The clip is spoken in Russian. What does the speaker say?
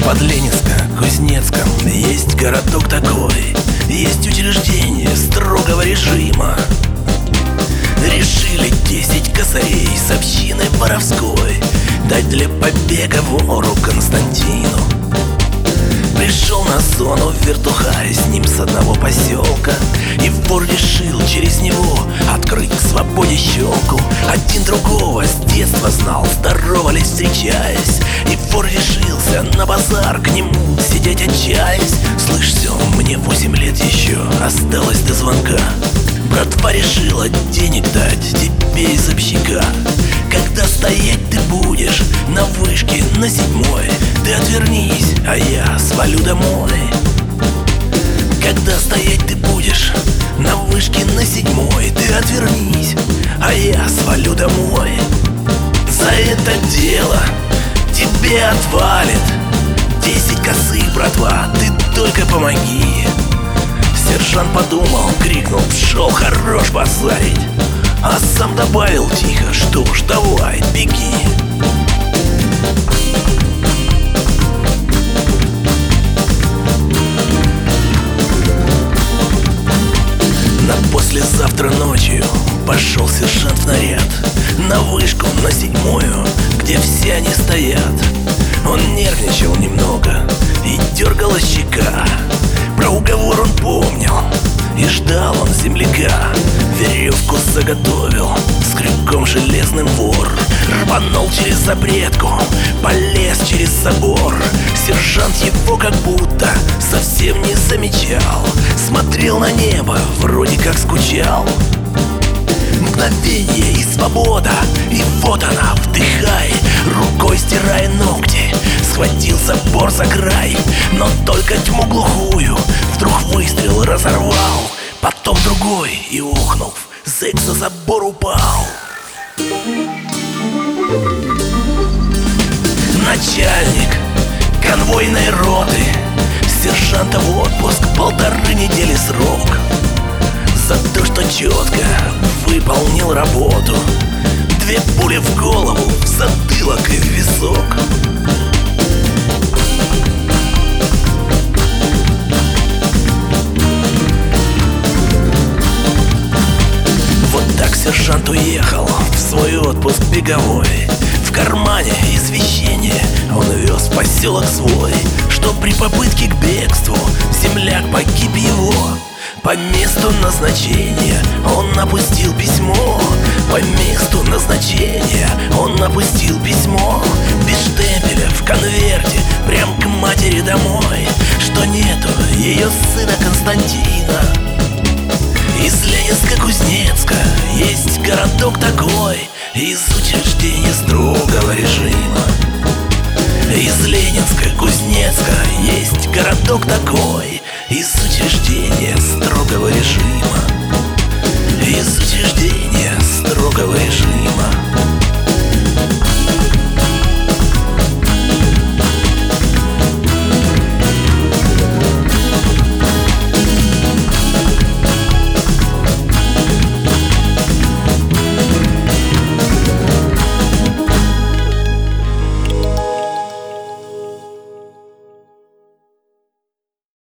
Под Ленинско-Кузнецком есть городок такой, есть учреждение строгого режима. Решили 10 косарей с общины воровской дать для побега вору Константину. Пришел на зону вертухай с ним с одного поселка, и вор решил через него открыть к свободе щелку. Один другого с детства знал, здоровались встречаясь, и вор решился на базар к нему сидеть отчаясь. Слышь, Сем, мне 8 лет еще осталось до звонка. Братва решила денег дать тебе из общака. Когда стоять ты будешь на вышке на 7-й, ты отвернись, а я свалю домой. Когда стоять ты будешь на вышке на 7-й, ты отвернись, а я свалю домой. За это дело тебе отвалит 10 косых, братва, ты только помоги. Сержант подумал, крикнул: пшел, хорош базарить. А сам добавил тихо: что ж, давай, беги. На послезавтра ночью пошел сержант в наряд на вышку на 7-ю, где все они стоят. Он нервничал немного и дергала щека. Про уговор он помнил и ждал он земляка. Веревку заготовил с крюком железным вор, рванул через запретку, полез через забор. Сержант его как будто совсем не замечал, смотрел на небо, вроде как скучал. Мгновение и свобода, и вот она, вдыхай, рукой стирая ногти, схватил забор за край. Но только тьму глухую вдруг выстрел разорвал, потом другой, и ухнув, зэк за забор упал. Начальник конвойной роты, сержанта в отпуск 1,5 недели срок. За то, что четко выполнил работу, 2 пули в голову, в затылок и в висок. Вот так сержант уехал в свой отпуск беговой. В кармане извещение он вез в поселок свой, что при попытке к бегству земляк погиб его. По месту назначения он напустил письмо, по месту назначения он напустил письмо, без штемпеля в конверте прям к матери домой, что нету ее сына Константина. Из Ленинска-Кузнецка есть городок такой, из учреждения строгого режима.